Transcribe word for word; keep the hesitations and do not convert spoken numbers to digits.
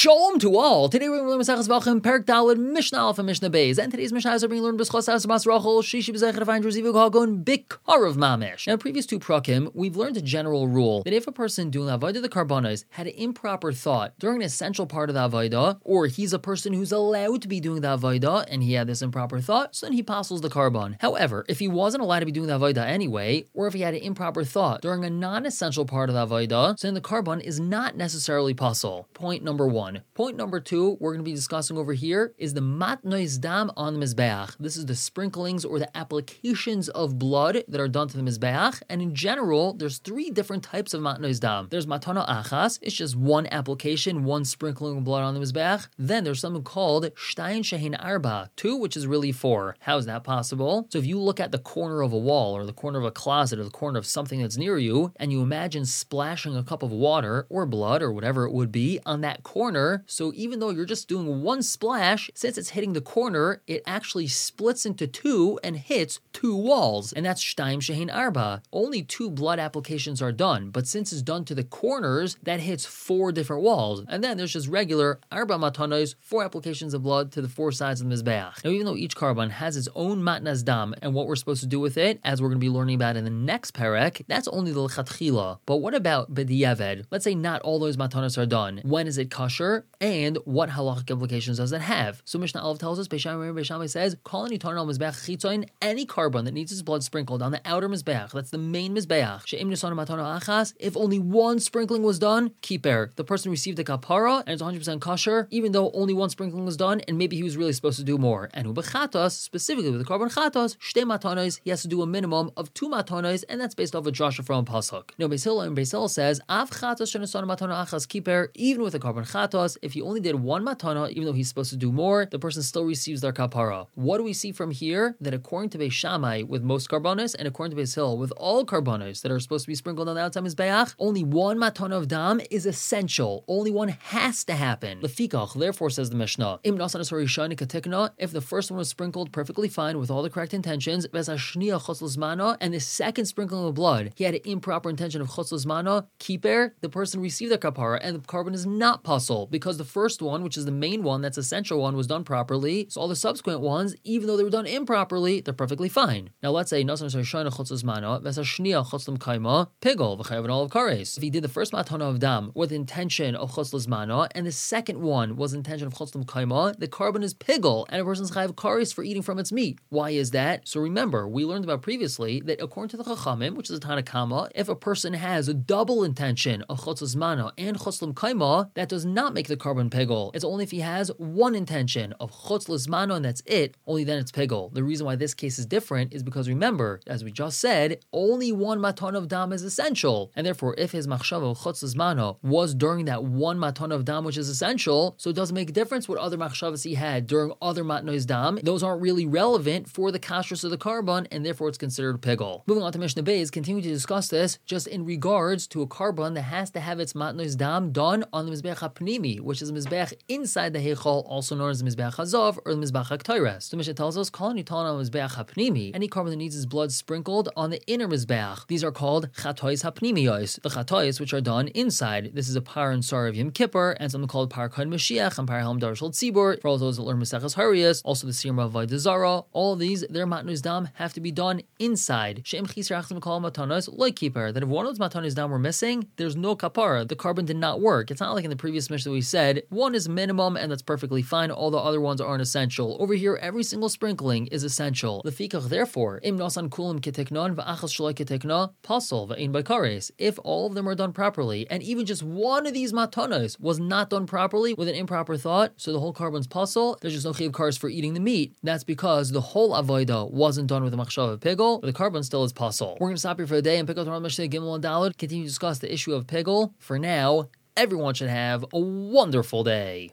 Shalom to all. Today we're going to learn Maseches Vachim, Perek Daled, Mishnah Alpha, Mishnah Beis, and today's Mishnah is being learned B'schos Asmas Rachel, Shishi B'zeicher Devayin Druzivuk Hagon Bikarav Mamish. Now, in previous two prakim, we've learned a general rule that if a person doing the avodah the karbanos had an improper thought during an essential part of the avodah, or he's a person who's allowed to be doing the avodah and he had this improper thought, so then he passes the karban. However, if he wasn't allowed to be doing the avodah anyway, or if he had an improper thought during a non-essential part of the avodah, so then the karban is not necessarily passel. Point number one. Point number two we're going to be discussing over here is the matnois dam on the mizbeach. This is the sprinklings or the applications of blood that are done to the mizbeach, and in general, there's three different types of matnois dam. There's matana achas, it's just one application, one sprinkling of blood on the mizbeach. Then there's something called shtayin shehin arba, two, which is really four. How is that possible? So if you look at the corner of a wall, or the corner of a closet, or the corner of something that's near you, and you imagine splashing a cup of water, or blood, or whatever it would be, on that corner, so even though you're just doing one splash, since it's hitting the corner, it actually splits into two and hits two walls, and that's shtaim shehin arba. Only two blood applications are done, but since it's done to the corners, that hits four different walls, and then there's just regular arba matanos, four applications of blood to the four sides of the mizbeach. Now, even though each karban has its own matnas dam and what we're supposed to do with it, as we're going to be learning about in the next perek, that's only the lechatchila. But what about b'diavad? Let's say not all those matanos are done. When is it kosher, and what halachic implications does it have? So Mishnah Aleph tells us, Beishamai Beishamai says, Kol nitarn al mizbeach chitzoin, any karban that needs its blood sprinkled on the outer mizbeach, that's the main mizbeach, she'im nisana matana achas, if only one sprinkling was done, kiper, the person received a kapara, and it's one hundred percent kosher, even though only one sprinkling was done, and maybe he was really supposed to do more. And ubechatos, specifically with the karban chatos, shtei matanos, he has to do a minimum of two matanos, and that's based off of Joshua from Pasuk. Now Beis Hillel and Beis Hillel says, Av chatos shenisana matana achas kiper, even with the karban chatos, if he only did one matana, even though he's supposed to do more, the person still receives their kapara. What do we see from here? That according to Beis Shammai, with most karbanos, and according to Beis Hillel, with all karbanos that are supposed to be sprinkled on the outside mizbeach, only one matana of dam is essential. Only one has to happen. Lefikach, therefore, says the Mishnah, Im nasanas harishani katikna, if the first one was sprinkled perfectly fine with all the correct intentions, vezashniya chutz lizmana, and the second sprinkling of blood, he had an improper intention of chutz lizmana, kiper, the person received their kapara, and the karban is not puzzle, because the first one, which is the main one, that's essential one, was done properly. So all the subsequent ones, even though they were done improperly, they're perfectly fine. Now let's say nasan shayshana chutz lizmana, vesashniya chutz kaima, pigol v'chayav an olive kares. If he did the first matana of dam with intention of chutz lizmana, and the second one was intention of chutz kaima, the karban is pigol, and a person's chayav kares for eating from its meat. Why is that? So remember, we learned about previously that according to the Chachamim, which is a Tanakama, if a person has a double intention of chutz lizmana and chutz kaima, that does not make the karban pigol. It's only if he has one intention of chutz lizmana and that's it, only then it's pigol. The reason why this case is different is because remember, as we just said, only one matan of dam is essential, and therefore if his machshava of chutz lizmana was during that one matan of dam which is essential, so it doesn't make a difference what other machshavas he had during other matnois dam. Those aren't really relevant for the kashrus of the karban, and therefore it's considered pigol. Moving on to Mishnah Beis, continue to discuss this just in regards to a karban that has to have its matnois dam done on the mizbeach hapnimi, which is the mizbeach inside the heichal, also known as the mizbeach hazav or the mizbeach haktoires. So Mishnah tells us, Kol nitan al mizbeach hapnimi, any karban that needs its blood sprinkled on the inner mizbeach. These are called chatois hapnimiyos, the chatois which are done inside. This is a par and sar of Yom Kippur, and something called par kohen Mashiach and par helm dar shel tzibur. For all those that learn Maseches Harias, also the siyum of Avodah Zara, all of these, their matnus dam have to be done inside. She'em chisar achzim kol matanos like kippur. That if one of those matanos dam were missing, there's no kapara. The karban did not work. It's not like in the previous Mishnah we said one is minimum and that's perfectly fine. All the other ones aren't essential. Over here, every single sprinkling is essential. Lefikach, therefore, im nasan kulam keteknon va'achas shalai ketekna pasol va'in bakares. If all of them are done properly, and even just one of these matanos was not done properly with an improper thought, so the whole karban's pasol, there's just no chiv kares for eating the meat. That's because the whole avodah wasn't done with a machshav of pigol, but the karban still is pasol. We're going to stop here for the day and pick up the Mishnah Gimel and Daled, continue to discuss the issue of pigol. For now, everyone should have a wonderful day.